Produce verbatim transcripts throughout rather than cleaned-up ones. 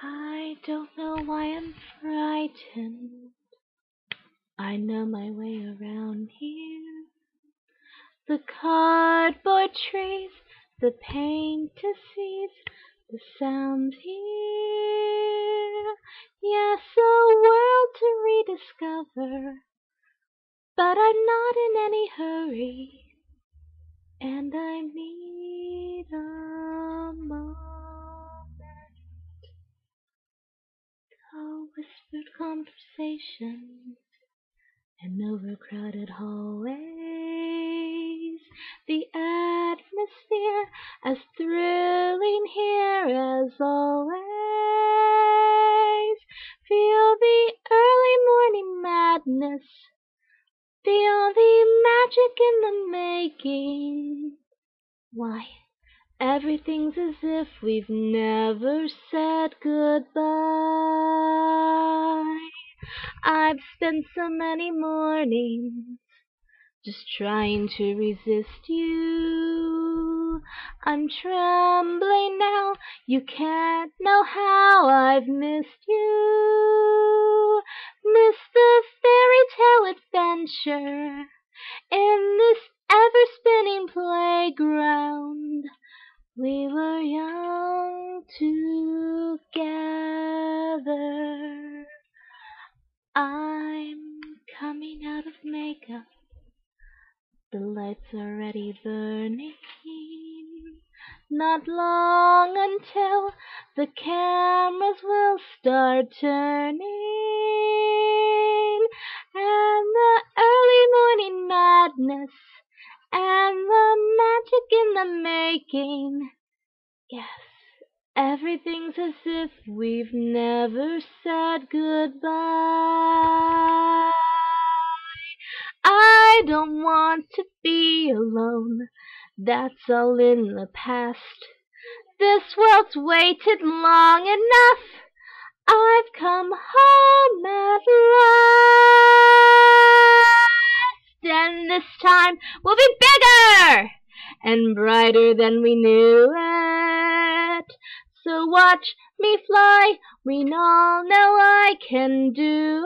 I don't know why I'm frightened. I know my way around here. The cardboard trees, the painted seas, the sounds here. Yes, a world to rediscover, but I'm not in any hurry, and I need a moment. Oh, whispered conversations in overcrowded hallways, the atmosphere as thrilling here as always. Feel the early morning madness, feel the magic in the making. Why, everything's as if we've never said goodbye. I've spent so many mornings just trying to resist you. I'm trembling now, you can't know how I've missed you. Missed the fairy tale adventure in this ever-spinning playground. We were young together. I'm coming out of makeup, the lights already burning. Not long until the cameras will start turning, and the early morning madness and the magic in the making. Yes, everything's as if we've never said goodbye. I don't want to be alone, that's all in the past. This world's waited long enough, I've come home at last. And this time will be bigger and brighter than we knew it. So watch me fly, we all know I can do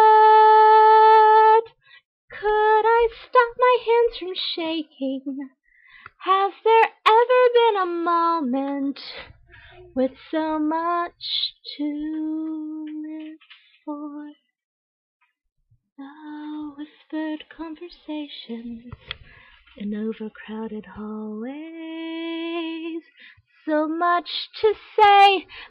it. Could I stop my hands from shaking? Has there ever been a moment with so much to live for? The whispered conversations in overcrowded hallways, so much to say,